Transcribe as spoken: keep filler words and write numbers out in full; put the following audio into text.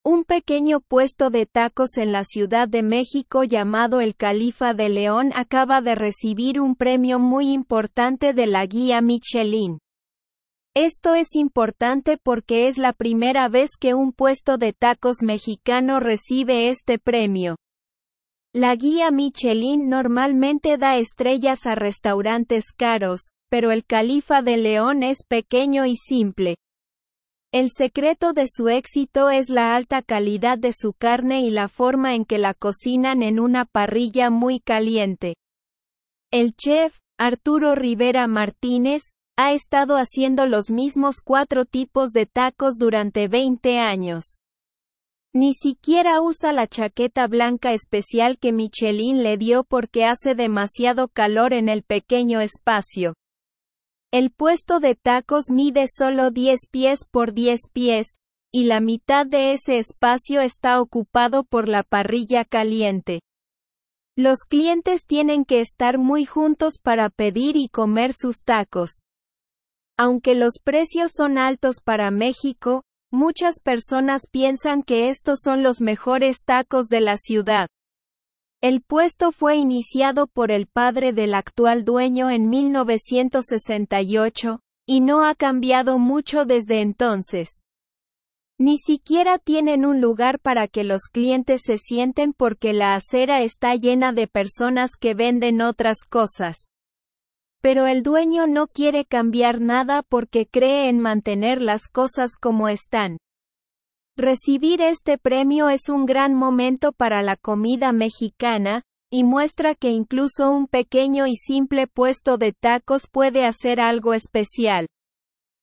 Un pequeño puesto de tacos en la Ciudad de México llamado El Califa de León acaba de recibir un premio muy importante de la guía Michelin. Esto es importante porque es la primera vez que un puesto de tacos mexicano recibe este premio. La guía Michelin normalmente da estrellas a restaurantes caros, pero el Califa de León es pequeño y simple. El secreto de su éxito es la alta calidad de su carne y la forma en que la cocinan en una parrilla muy caliente. El chef, Arturo Rivera Martínez, ha estado haciendo los mismos cuatro tipos de tacos durante veinte años. Ni siquiera usa la chaqueta blanca especial que Michelin le dio porque hace demasiado calor en el pequeño espacio. El puesto de tacos mide solo diez pies por diez pies, y la mitad de ese espacio está ocupado por la parrilla caliente. Los clientes tienen que estar muy juntos para pedir y comer sus tacos. Aunque los precios son altos para México, muchas personas piensan que estos son los mejores tacos de la ciudad. El puesto fue iniciado por el padre del actual dueño en mil novecientos sesenta y ocho, y no ha cambiado mucho desde entonces. Ni siquiera tienen un lugar para que los clientes se sienten porque la acera está llena de personas que venden otras cosas. Pero el dueño no quiere cambiar nada porque cree en mantener las cosas como están. Recibir este premio es un gran momento para la comida mexicana, y muestra que incluso un pequeño y simple puesto de tacos puede hacer algo especial.